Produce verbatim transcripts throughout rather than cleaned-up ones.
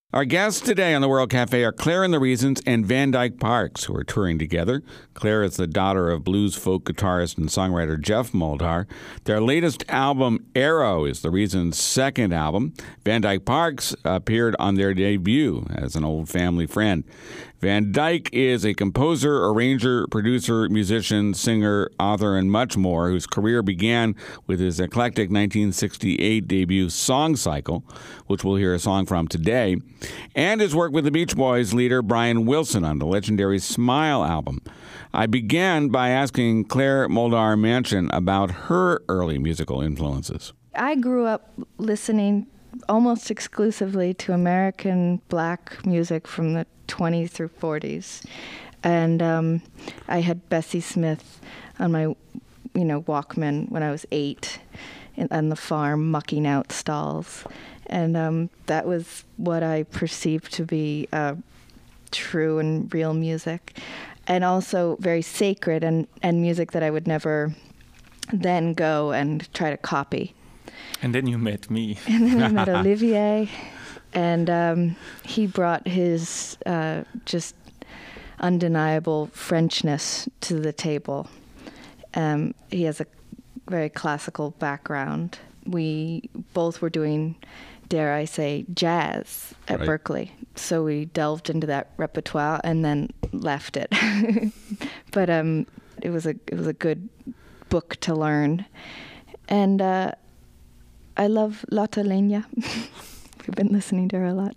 Our guests today on the World Cafe are Claire and the Reasons and Van Dyke Parks, who are touring together. Claire is the daughter of blues folk guitarist and songwriter Jeff Muldaur. Their latest album, Arrow, is the Reasons' second album. Van Dyke Parks appeared on their debut as an old family friend. Van Dyke is a composer, arranger, producer, musician, singer, author, and much more, whose career began with his eclectic nineteen sixty-eight debut Song Cycle, which we'll hear a song from today, and his work with the Beach Boys leader Brian Wilson on the legendary Smile album. I began by asking Claire Muldaur Mansion about her early musical influences. I grew up listening almost exclusively to American black music from the twenties through forties. And um, I had Bessie Smith on my, you know, Walkman when I was eight in, on the farm mucking out stalls. And um, that was what I perceived to be uh, true and real music. And also very sacred and, and music that I would never then go and try to copy. And then you met me. And then I met Olivier, and um, he brought his uh, just undeniable Frenchness to the table. Um, he has a very classical background. We both were doing, dare I say, jazz at Right. Berkeley. So we delved into that repertoire and then left it. But um, it was a it was a good book to learn. And uh, I love Lotte Lenya. We've been listening to her a lot.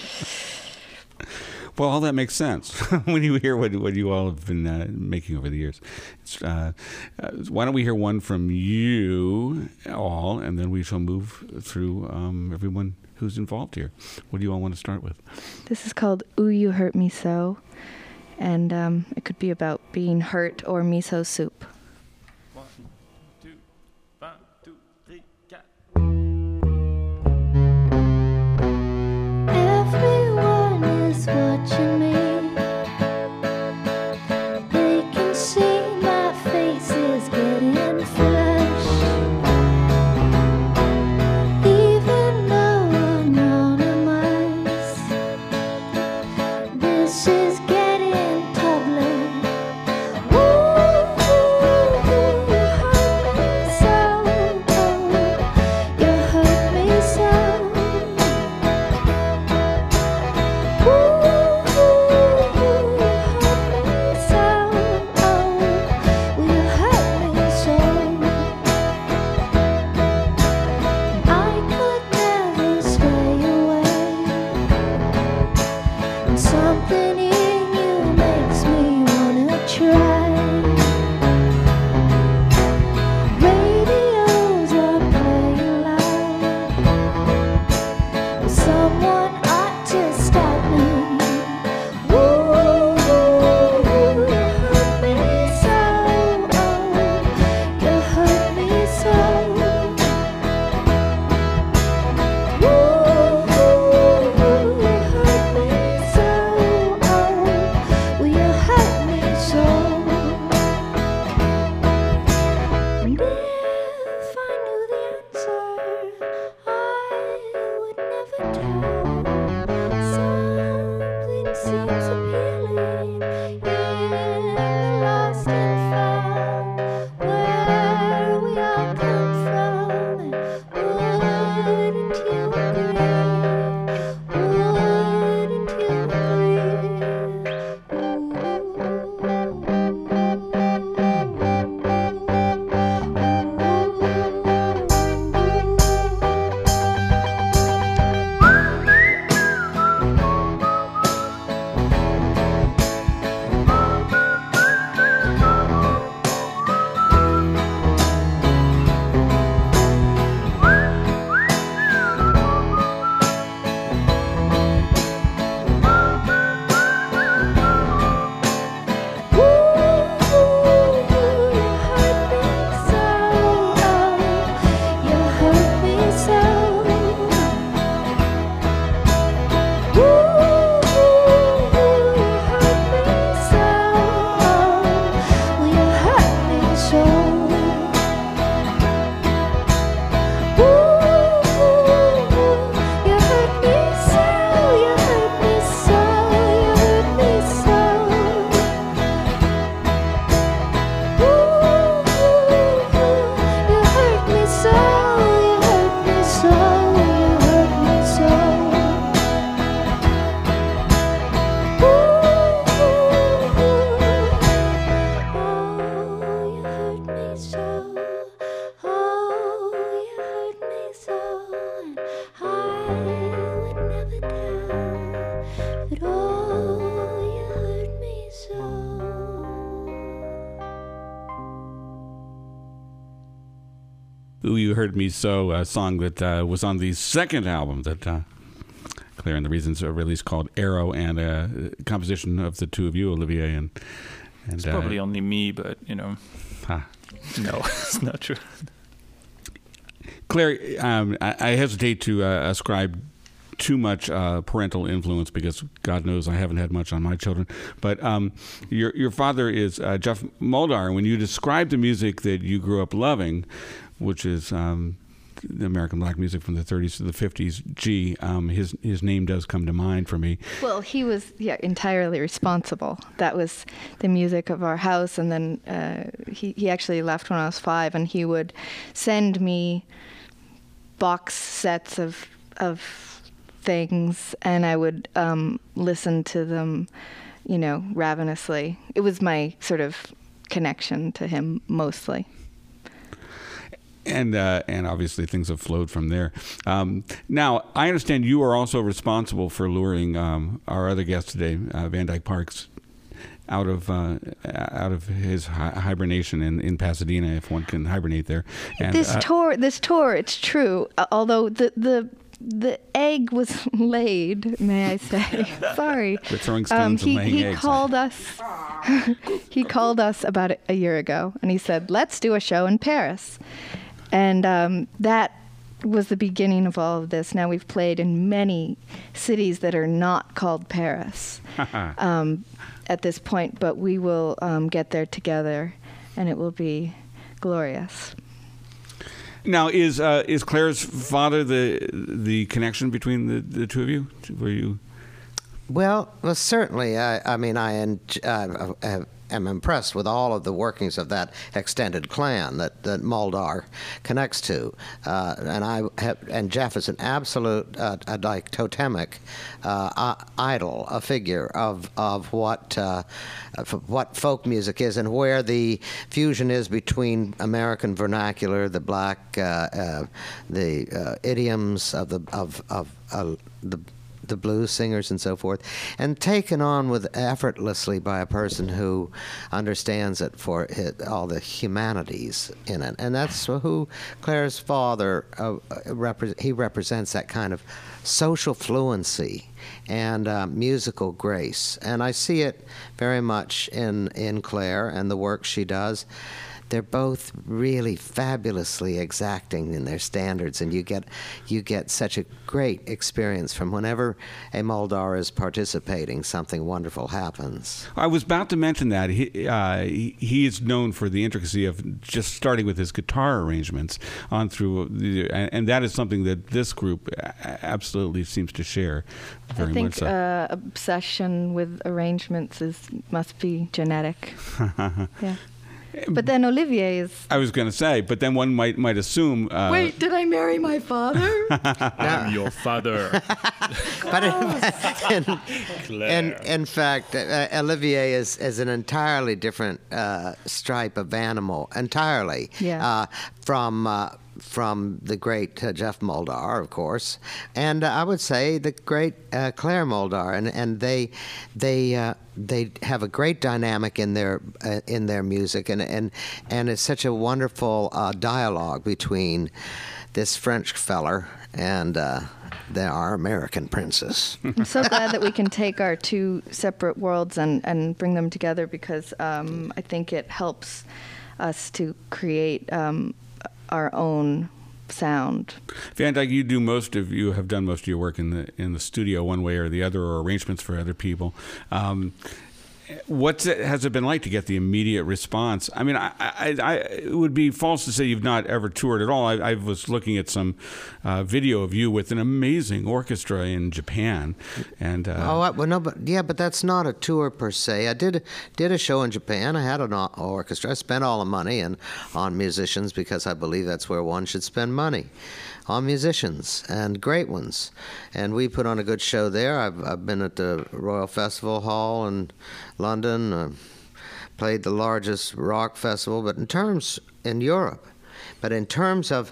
Well, all that makes sense when you hear what, what you all have been uh, making over the years. It's, uh, uh, why don't we hear one from you all, and then we shall move through um, everyone who's involved here. What do you all want to start with? This is called Ooh, You Hurt Me So. And um, it could be about being hurt or miso soup. One, two, one, two, three, quatre. Everyone is watching me. They can see my face is getting flushed. Even though anonymous, this is getting toddler. Ooh, you hurt me so. You hurt me so. Something in you makes me wanna try. Radios are playing loud. Someone ought to stop me. Ooh, you hurt me so. You hurt me so. Ooh, you hurt me so. Will you hurt me so? And if I knew the answer, I would never tell. Something seems appealing in the lost and found, where we all come from. And wouldn't you agree? Wouldn't you agree? Ooh, You Heard Me So, a song that uh, was on the second album that uh, Claire and the Reasons released called Arrow, and a composition of the two of you, Olivier. And, and It's uh, probably only me, but, you know, huh. no, it's not true. Claire, um, I, I hesitate to uh, ascribe too much uh, parental influence, because God knows I haven't had much on my children. But um, your your father is uh, Jeff Muldaur, and when you describe the music that you grew up loving, which is um, the American black music from the thirties to the fifties, gee, um, his his name does come to mind for me. Well, he was yeah entirely responsible. That was the music of our house, and then uh, he he actually left when I was five, and he would send me box sets of of things, and I would um, listen to them, you know, ravenously. It was my sort of connection to him mostly. And uh, and obviously things have flowed from there. Um, now, I understand you are also responsible for luring um, our other guest today, uh, Van Dyke Parks, out of uh, out of his hi- hibernation in, in Pasadena, if one can hibernate there. And, this uh, tour, this tour, it's true. Uh, although the the the egg was laid, may I say? Sorry. We're throwing stones um, he, and laying he eggs. called us. he called us about a, a year ago, and he said, "Let's do a show in Paris," and um, that was the beginning of all of this. Now we've played in many cities that are not called Paris um, at this point, but we will um, get there together, and it will be glorious. Now, is uh, is Claire's father the the connection between the, the two of you? Were you? Well, well, certainly. I, I mean, I en- uh, uh, am impressed with all of the workings of that extended clan that, that Muldaur connects to, uh, and I have, and Jeff is an absolute, uh, a, like totemic uh, idol, a figure of of what uh, of what folk music is, and where the fusion is between American vernacular, the black, uh, uh, the uh, idioms of the of of uh, the. the blues singers and so forth, and taken on with effortlessly by a person who understands it for it, all the humanities in it. And that's who Claire's father, uh, repre- he represents that kind of social fluency and uh, musical grace. And I see it very much in, in Claire and the work she does. They're both really fabulously exacting in their standards, and you get you get such a great experience from whenever a Muldaur is participating. Something wonderful happens. I was about to mention that he uh, he, he is known for the intricacy of just starting with his guitar arrangements on through, the, and that is something that this group absolutely seems to share. Very I think much so. uh, obsession with arrangements is must be genetic. Yeah. But then Olivier is... I was going to say, but then one might might assume... Uh, Wait, did I marry my father? I'm your father. But in, in, in, in fact, uh, Olivier is, is an entirely different uh, stripe of animal, entirely, Yeah. uh, from... Uh, from the great uh, Jeff Muldaur, of course, and uh, I would say the great uh, Claire Muldaur, and and they they uh, they have a great dynamic in their uh, in their music, and and and it's such a wonderful uh, dialogue between this French feller and uh, the, our American princess. I'm so glad that we can take our two separate worlds and, and bring them together, because um, I think it helps us to create um, our own sound. Van Dyke, you do most of you have done most of your work in the in the studio one way or the other, or arrangements for other people. Um, What's it, has it been like to get the immediate response? I mean, I, I, I, it would be false to say you've not ever toured at all. I, I was looking at some uh, video of you with an amazing orchestra in Japan, and uh, oh, I, well, no, but yeah, but that's not a tour per se. I did did a show in Japan. I had an o- orchestra. I spent all the money and on musicians, because I believe that's where one should spend money, on musicians, and great ones. And we put on a good show there. I've, I've been at the Royal Festival Hall in London, uh, played the largest rock festival, but in terms, in Europe, but in terms of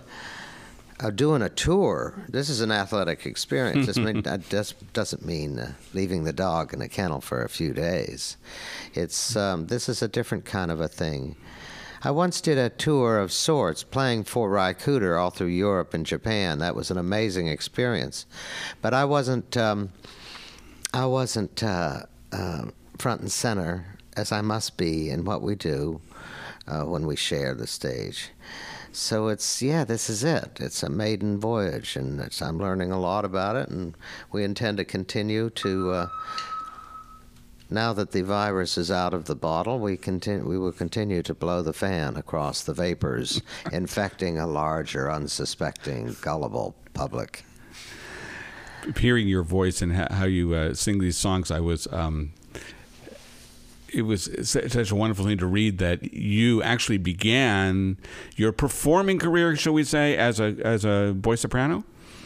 uh, doing a tour, this is an athletic experience. This mean, that just doesn't mean uh, leaving the dog in a kennel for a few days. It's um, this is a different kind of a thing. I once did a tour of sorts, playing for Ry Cooder all through Europe and Japan. That was an amazing experience. But I wasn't, um, I wasn't uh, uh, front and center, as I must be in what we do uh, when we share the stage. So it's, yeah, this is it. It's a maiden voyage, and it's, I'm learning a lot about it, and we intend to continue to... Uh, Now that the virus is out of the bottle, we continue, we will continue to blow the fan across the vapors, infecting a larger, unsuspecting, gullible public. Hearing your voice and how you uh, sing these songs, I was... Um, it was such a wonderful thing to read that you actually began your performing career, shall we say, as a as a boy soprano?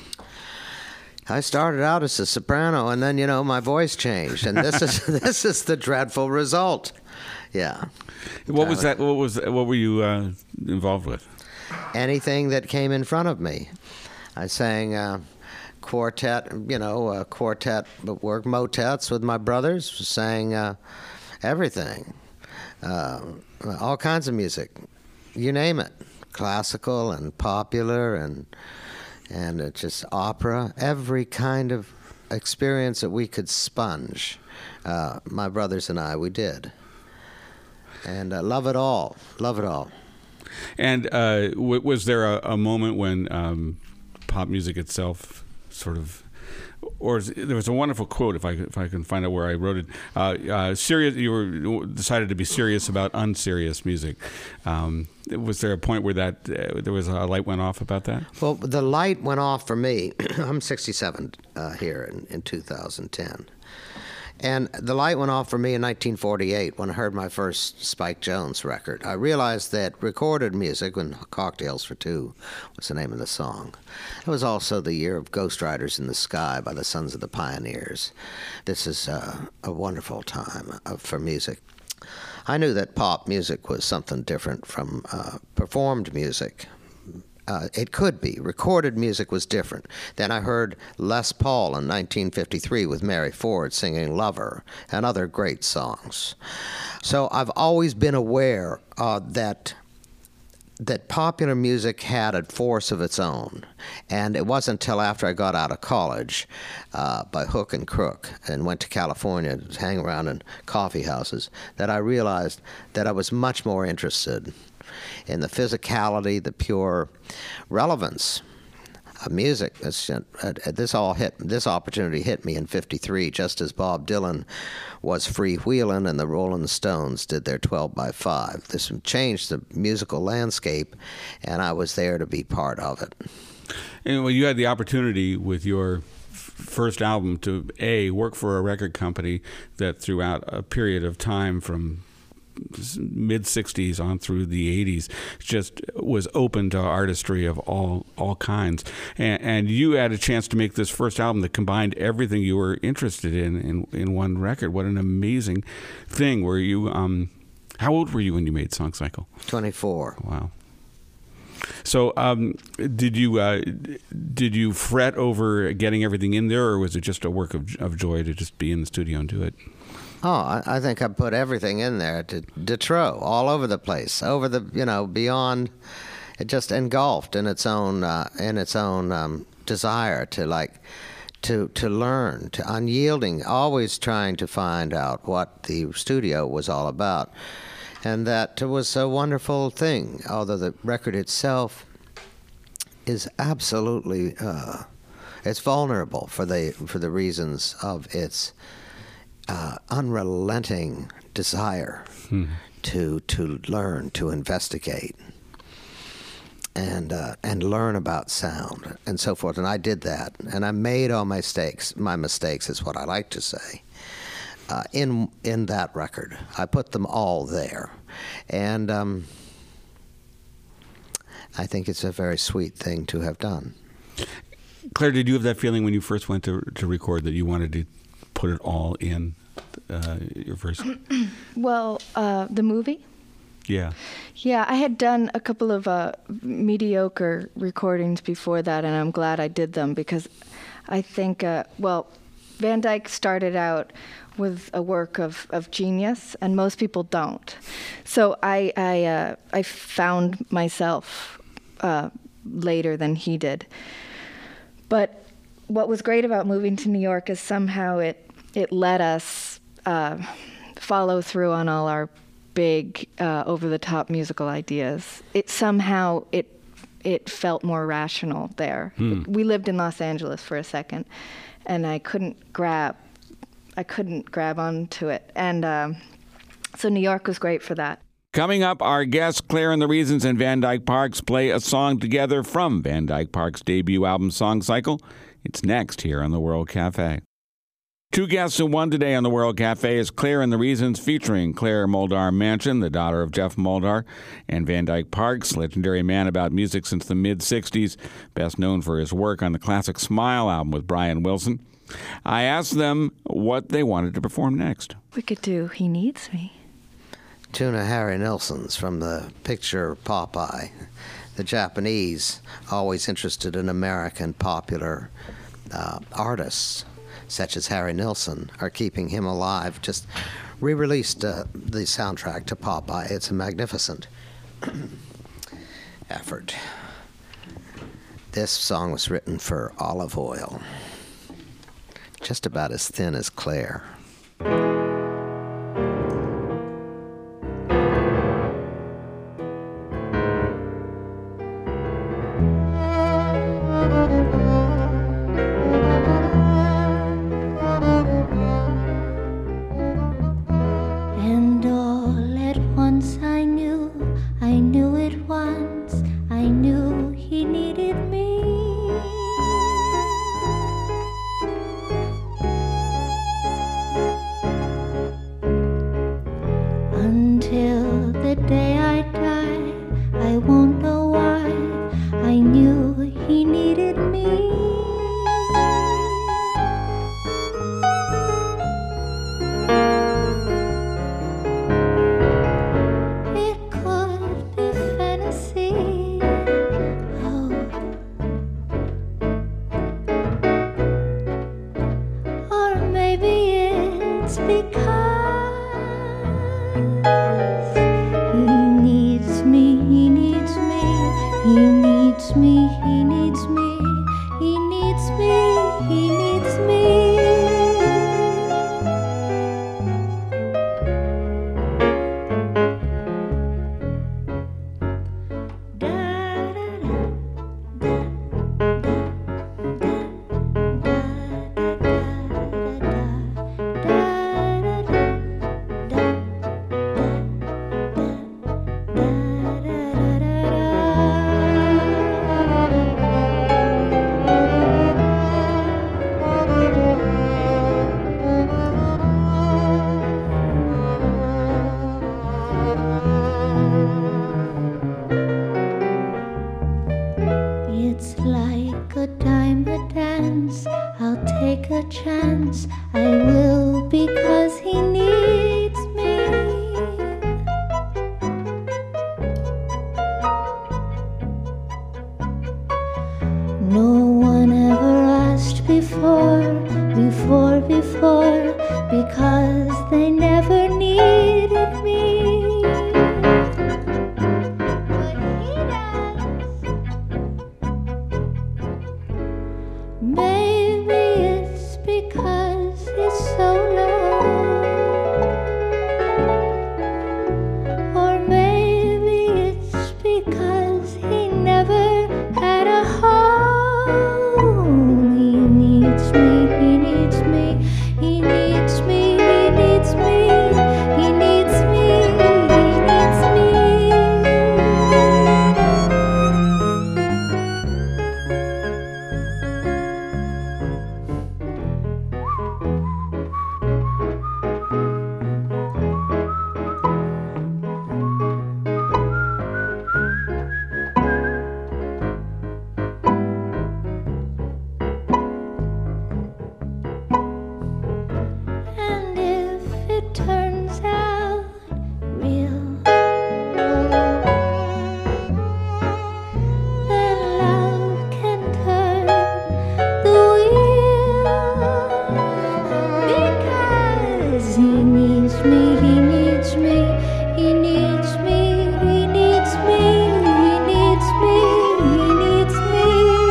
I started out as a soprano, and then, you know, my voice changed, and this is this is the dreadful result. Yeah. What was that? What was what were you uh, involved with? Anything that came in front of me. I sang uh, quartet, you know, uh, quartet work motets with my brothers. Sang uh, everything, uh, all kinds of music, you name it, classical and popular and. And it's just opera, every kind of experience that we could sponge. Uh, my brothers and I, we did. And uh, love it all, love it all. And uh, w- was there a, a moment when um, pop music itself sort of... Or is, there was a wonderful quote, if I if I can find out where I wrote it. Uh, uh, serious, you were decided to be serious about unserious music. Um, was there a point where that uh, there was a light went off about that? Well, the light went off for me. I'm sixty-seven uh, here in, in two thousand ten. And the light went off for me in nineteen forty-eight when I heard my first Spike Jones record. I realized that recorded music, when Cocktails for Two was the name of the song, it was also the year of Ghost Riders in the Sky by the Sons of the Pioneers. This is uh, a wonderful time uh, for music. I knew that pop music was something different from uh, performed music. Uh, it could be. Recorded music was different. Then I heard Les Paul in nineteen fifty-three with Mary Ford singing Lover and other great songs. So I've always been aware uh, that that popular music had a force of its own. And it wasn't until after I got out of college uh, by hook and crook and went to California to hang around in coffee houses that I realized that I was much more interested in the physicality, the pure relevance of music. This, uh, this all hit. This opportunity hit me in fifty-three, just as Bob Dylan was freewheeling and the Rolling Stones did their twelve by five. This changed the musical landscape, and I was there to be part of it. And well, you had the opportunity with your first album to a work for a record company that throughout a period of time from mid sixties on through the eighties just was open to artistry of all all kinds, and, and you had a chance to make this first album that combined everything you were interested in in, in one record. What an amazing thing. Were you um how old were you when you made Song Cycle? twenty-four. Wow. So um did you uh did you fret over getting everything in there, or was it just a work of, of joy to just be in the studio and do it? Oh, I, I think I put everything in there to Detro, all over the place, over the, you know, beyond, it just engulfed in its own, uh, in its own um, desire to like, to to learn, to unyielding, always trying to find out what the studio was all about. And that was a wonderful thing, although the record itself is absolutely, uh, it's vulnerable for the, for the reasons of its Uh, unrelenting desire hmm. to to learn, to investigate, and uh, and learn about sound and so forth. And I did that, and I made all my mistakes. My mistakes is what I like to say. Uh, in in that record, I put them all there, and um, I think it's a very sweet thing to have done. Claire, did you have that feeling when you first went to to record that you wanted to put it all in uh, your first? Well, uh, the movie? Yeah. Yeah, I had done a couple of uh, mediocre recordings before that, and I'm glad I did them because I think, uh, well, Van Dyke started out with a work of, of genius, and most people don't. So I I, uh, I found myself uh, later than he did. But what was great about moving to New York is somehow it it let us uh, follow through on all our big uh, over-the-top musical ideas. It somehow it it felt more rational there. Hmm. We lived in Los Angeles for a second, and I couldn't grab I couldn't grab onto it. And um, so New York was great for that. Coming up, our guests, Claire and the Reasons and Van Dyke Parks, play a song together from Van Dyke Parks' debut album, Song Cycle. It's next here on the World Cafe. Two guests in one today on the World Cafe is Claire and the Reasons, featuring Claire Moldar Manchin, the daughter of Jeff Moldar, and Van Dyke Parks, legendary man about music since the mid-sixties, best known for his work on the classic Smile album with Brian Wilson. I asked them what they wanted to perform next. We could do He Needs Me. Tune of Harry Nilsson's from the picture Popeye. The Japanese, always interested in American popular uh, artists, such as Harry Nilsson, are keeping him alive. Just re-released uh, the soundtrack to Popeye. It's a magnificent effort. This song was written for Olive Oyl, just about as thin as Claire. And all at once I knew, I knew it once, I knew he needed me. Until the day I die, I won't know why, I knew he needed me. It could be fantasy, oh, or maybe it's because he needs me, he needs me, he needs me, he needs me, he needs me, he needs me. It's like a time, a dance. I'll take a chance. I will because he needs me. No one ever asked before, before, before, because they never needed me. But he does. Maybe it's because he's so low, or maybe it's because he never had a home. He needs me, he needs me, he needs me, he needs me, he needs me, he needs me. needs me, he needs me, he needs me, he needs me, he needs me, he needs me.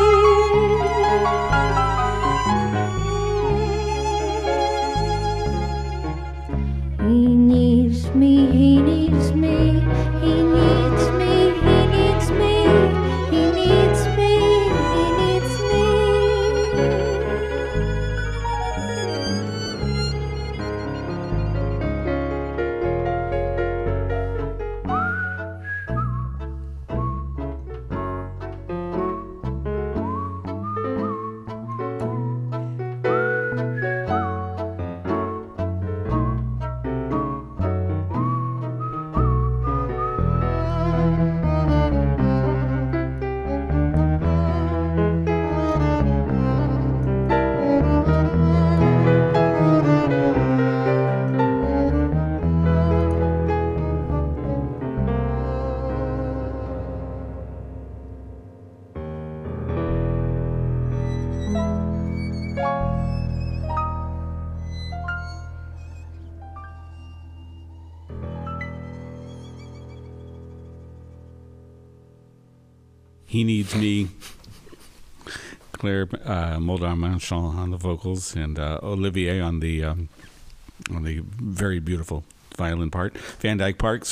He needs me, he needs me, he needs me, he needs me, he needs me, he needs me. He Needs Me. Claire uh, Moldar-Manchon on the vocals, and uh, Olivier on the um, on the very beautiful violin part. Van Dyke Parks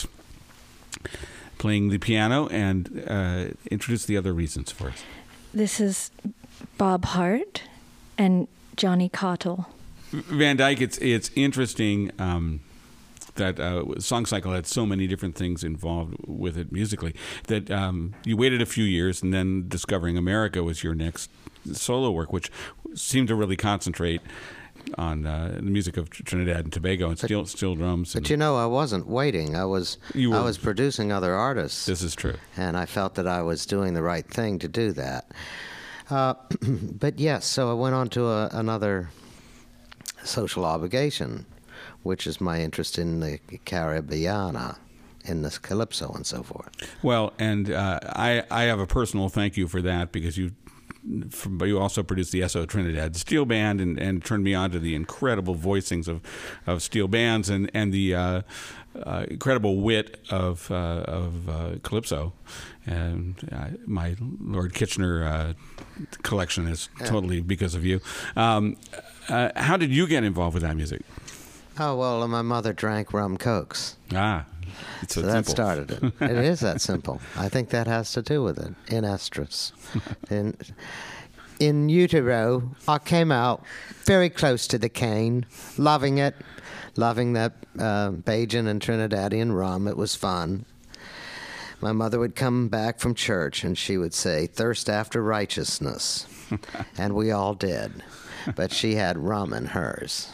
playing the piano, and uh, introduce the other reasons for us. This is Bob Hart and Johnny Cottle. Van Dyke, it's it's interesting um, that uh, Song Cycle had so many different things involved with it musically that um, you waited a few years, and then Discovering America was your next solo work, which seemed to really concentrate on uh, the music of Trinidad and Tobago and steel, steel drums. But you know, I wasn't waiting. I was You were- I was producing other artists. This is true. And I felt that I was doing the right thing to do that. Uh, but yes, so I went on to a, another social obligation, which is my interest in the Caribbeana, in this calypso and so forth. Well, and uh, I I have a personal thank you for that, because you from, you also produced the S O Trinidad Steel Band, and, and turned me on to the incredible voicings of, of steel bands, and and the uh, uh, incredible wit of uh, of uh, calypso. And uh, my Lord Kitchener uh, collection is totally because of you. Um, uh, how did you get involved with that music? Oh, well, my mother drank rum cokes. Ah, it's so So that simple. started it. It is that simple. I think that has to do with it. In estrus. In, in utero, I came out very close to the cane, loving it, loving that uh, Bajan and Trinidadian rum. It was fun. My mother would come back from church and she would say, "Thirst after righteousness." And we all did. But she had rum in hers.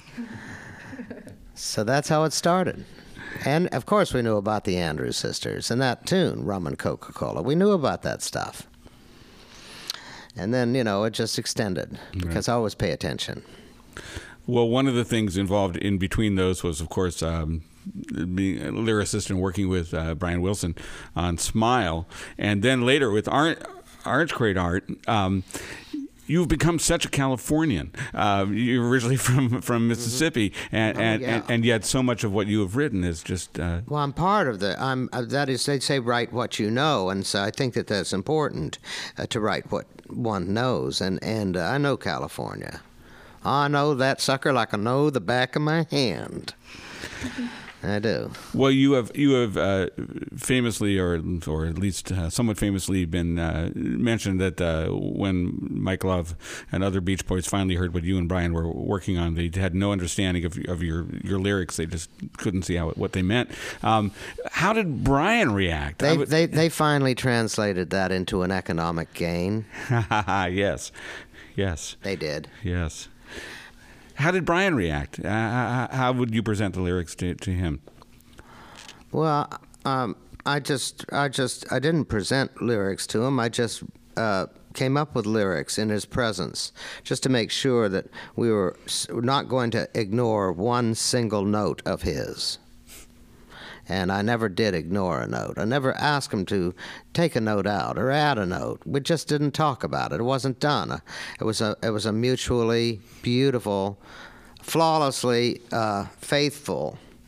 So that's how it started. And, of course, we knew about the Andrews Sisters and that tune, Rum and Coca-Cola. We knew about that stuff. And then, you know, it just extended because I always pay attention. Well, one of the things involved in between those was, of course, um, being a lyricist and working with uh, Brian Wilson on Smile. And then later with Ar- Orange Crate Art, um, you've become such a Californian. Uh, you're originally from, from Mississippi, and, Oh, and, yeah. and, and yet so much of what you have written is just... Uh, Well, I'm part of the. I'm. Uh, that is, they say write what you know, and so I think that that's important uh, to write what one knows. And and uh, I know California. I know that sucker like I know the back of my hand. I do. Well, you have you have uh, famously, or or at least uh, somewhat famously, been uh, mentioned that uh, when Mike Love and other Beach Boys finally heard what you and Brian were working on, they had no understanding of of your, your lyrics. They just couldn't see how what they meant. Um, how did Brian react? They I would- they they finally translated that into an economic gain. yes, yes, They did. yes. How did Brian react? Uh, how, how would you present the lyrics to, to him? Well, um, I just, I just, I didn't present lyrics to him. I just uh, came up with lyrics in his presence, just to make sure that we were s- not going to ignore one single note of his. And I never did ignore a note. I never asked him to take a note out or add a note. We just didn't talk about it. It wasn't done. It was a, it was a mutually beautiful, flawlessly uh, faithful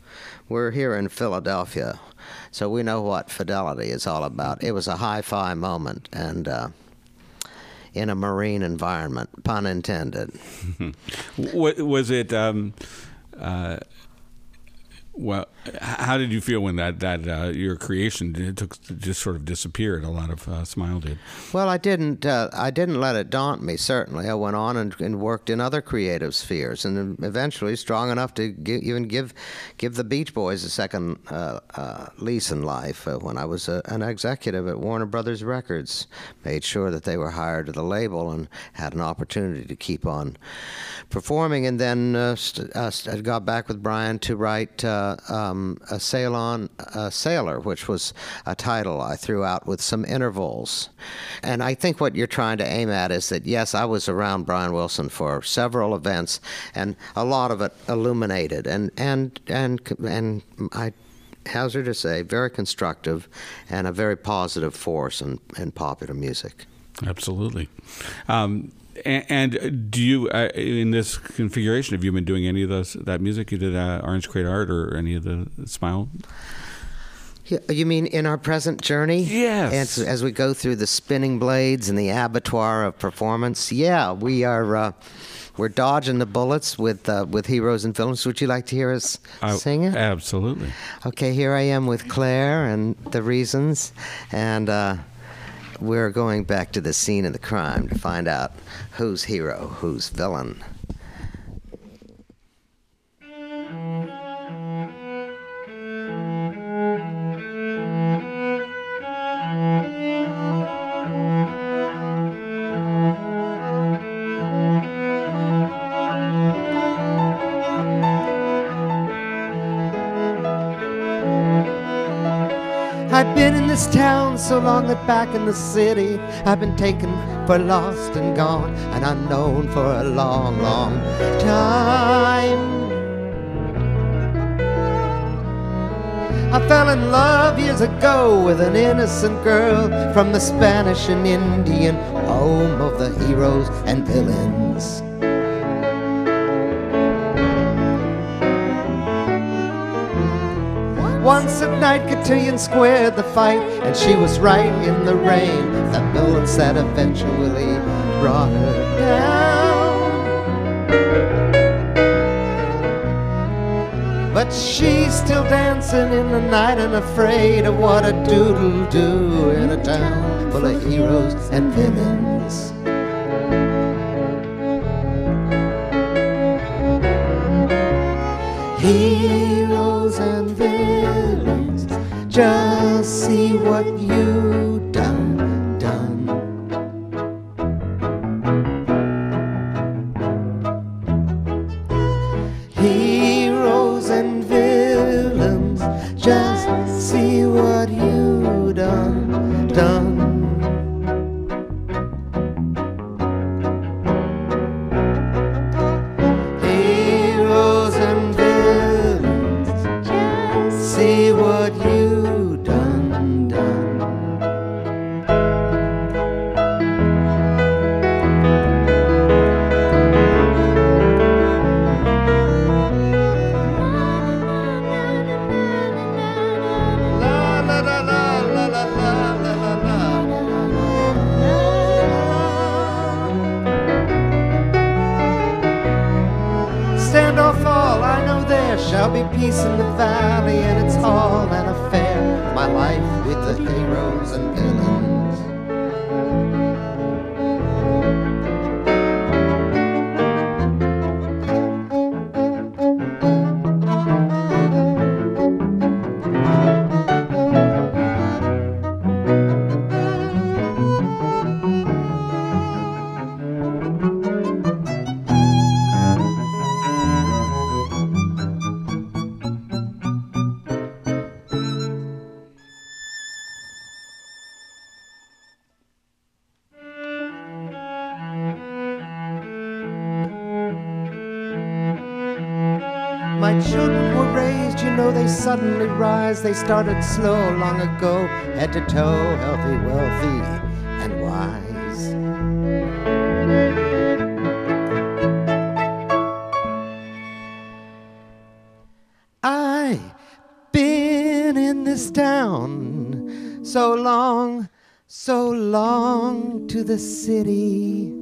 we're here in Philadelphia, so we know what fidelity is all about. It was a hi-fi moment, and uh, in a marine environment, pun intended. What was it? Um, uh, well, how did you feel when that that uh, your creation it took just sort of disappeared? A lot of uh, Smile did. Well, I didn't. Uh, I didn't let it daunt me. Certainly, I went on and, and worked in other creative spheres, and eventually strong enough to give, even give give the Beach Boys a second uh, uh, lease in life. Uh, when I was a, an executive at Warner Brothers Records, made sure that they were hired to the label and had an opportunity to keep on performing, and then uh, st- uh, st- got back with Brian to write. Uh, Um, a Sail On a Sailor, which was a title I threw out with some intervals. And I think what you're trying to aim at is that, yes, I was around Brian Wilson for several events, and a lot of it illuminated, and, and, and, and I hazard to say, very constructive and a very positive force in, in popular music. Absolutely. Um, And, and do you, uh, in this configuration, have you been doing any of those that music? You did uh, Orange Crate Art or any of the Smile? Yeah, you mean in our present journey? Yes. As, as we go through the spinning blades and the abattoir of performance, yeah, we are. Uh, we're dodging the bullets with uh, with Heroes and Villains. Would you like to hear us Uh, sing it? Absolutely. Okay, here I am with Claire and the Reasons, and. Uh, We're going back to the scene of the crime to find out who's hero, who's villain. I've been in this town so long that back in the city I've been taken for lost and gone, and unknown for a long, long time. I fell in love years ago with an innocent girl from the Spanish and Indian home of the heroes and villains. Once at night, Cotillion squared the fight, and she was right in the rain. The bullets that eventually brought her down. But she's still dancing in the night and afraid of what a doodle'll do in a town full of heroes and villains. Heroes and villains, just see what you done, done. Heroes and villains, just see what you done, done. Heroes and see what you done, done. La la la la la la la la la. Stand or fall, I know there shall be peace in the valley, and it's all an affair, my life with the heroes and villains. My children were raised, you know they suddenly rise. They started slow long ago, head to toe, healthy, wealthy, and wise. I been in this town so long, so long to the city.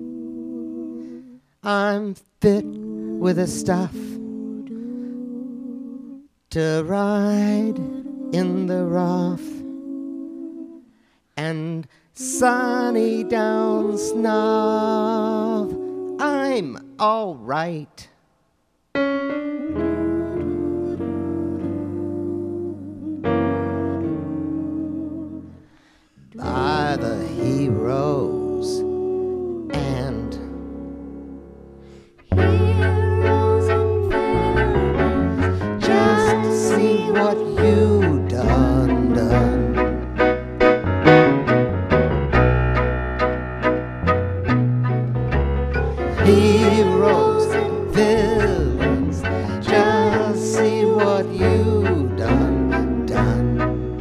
I'm fit with the stuff to ride in the rough and sunny down snuff. I'm all right. By the heroes and Heroes and villains, just to see what you done done. Heroes and villains, just see what you done done.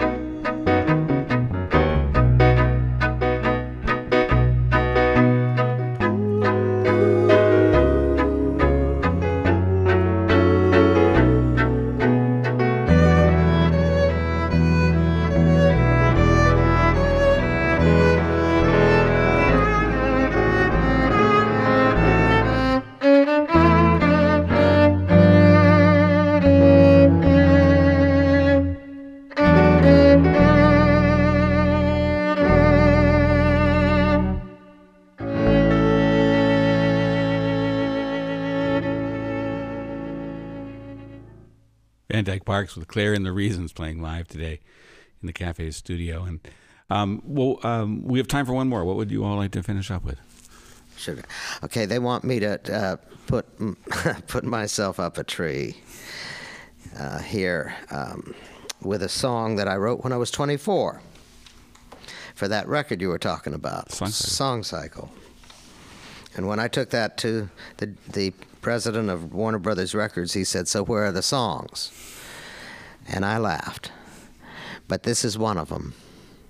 Van Dyke Parks with Claire and the Reasons playing live today in the Cafe studio. And um, well, um, we have time for one more. What would you all like to finish up with? Sugar. Okay, they want me to uh, put put myself up a tree uh, here um, with a song that I wrote when I was twenty-four for that record you were talking about, Song Cycle. Song Cycle. And when I took that to the the president of Warner Brothers Records, he said, "So where are the songs?" And I laughed. But this is one of them.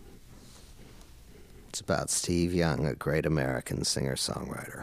It's about Steve Young, a great American singer-songwriter.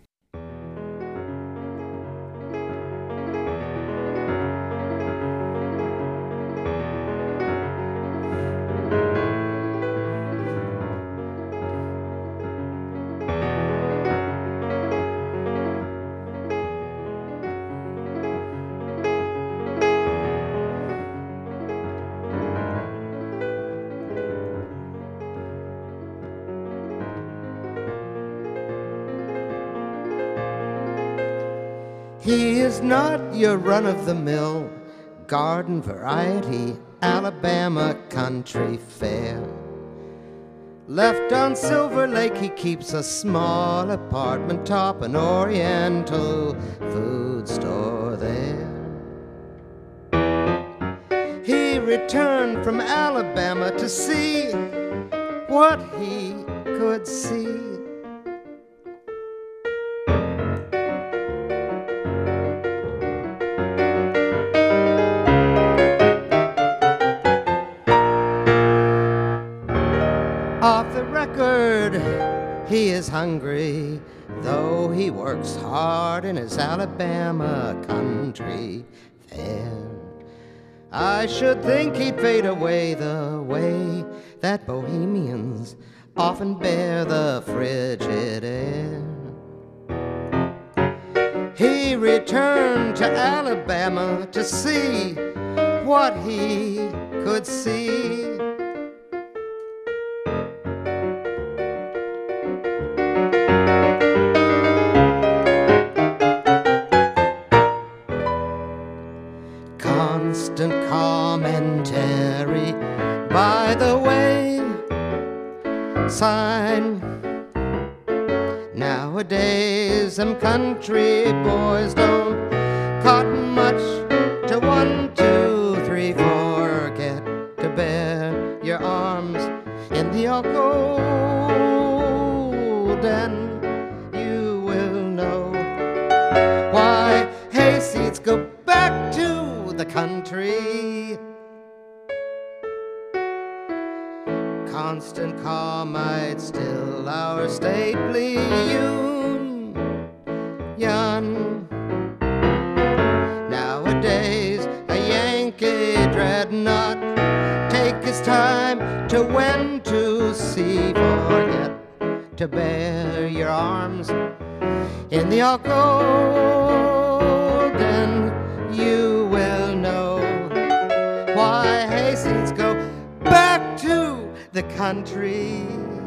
He is not your run-of-the-mill garden variety Alabama country fare. Left on Silver Lake, he keeps a small apartment top an Oriental food store there. He returned from Alabama to see what he could see. Off the record, he is hungry, though he works hard in his Alabama country fare. I should think he'd fade away the way that bohemians often bear the frigid air. He returned to Alabama to see what he could see. Constant commentary, by the way, sign. Nowadays, them country boys don't cotton much to one, two, three, four. Get to bear your arms in the all gold, and you will know why hayseeds go back to the country. Constant calmite, still our stately union. Nowadays, a Yankee dreadnought forget to bear your arms in the all golden, you will know why Hastings go back to the country.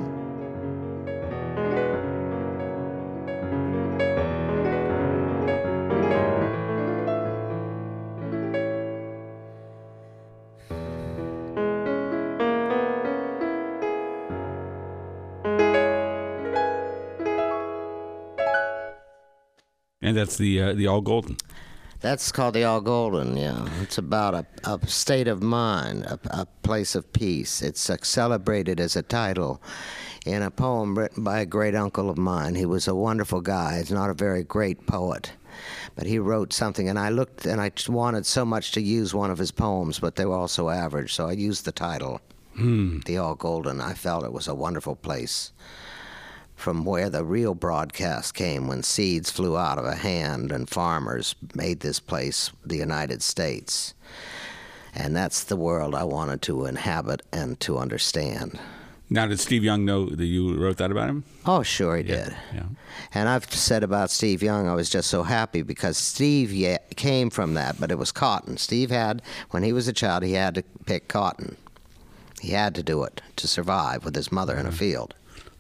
And that's the uh, the All Golden. That's called the All Golden, yeah. It's about a, a state of mind, a, a place of peace. It's uh, celebrated as a title in a poem written by a great uncle of mine. He was a wonderful guy. He's not a very great poet, but he wrote something, and I looked, and I just wanted so much to use one of his poems, but they were all so average, so I used the title, Hmm. The All Golden. I felt it was a wonderful place, from where the real broadcast came when seeds flew out of a hand and farmers made this place the United States. And that's the world I wanted to inhabit and to understand. Now, did Steve Young know that you wrote that about him? Oh, sure he Yeah, did. yeah. And I've said about Steve Young, I was just so happy because Steve yeah, came from that, but it was cotton. Steve had, when he was a child, he had to pick cotton. He had to do it to survive with his mother in a field.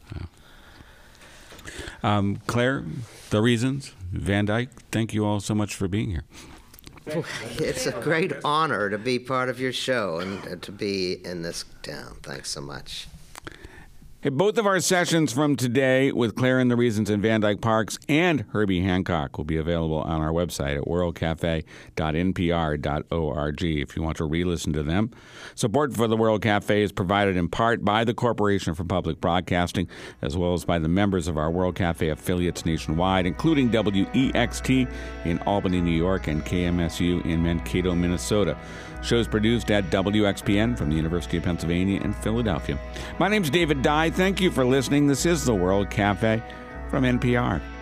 Um, Claire, The Reasons, Van Dyke, thank you all so much for being here. It's a great honor to be part of your show and uh, to be in this town. Thanks so much. Hey, both of our sessions from today with Claire and the Reasons and Van Dyke Parks and Herbie Hancock will be available on our website at world cafe dot n p r dot org if you want to re-listen to them. Support for the World Cafe is provided in part by the Corporation for Public Broadcasting, as well as by the members of our World Cafe affiliates nationwide, including W E X T in Albany, New York, and K M S U in Mankato, Minnesota. Shows produced at W X P N from the University of Pennsylvania in Philadelphia. My name's David Dye. Thank you for listening. This is the World Cafe from N P R.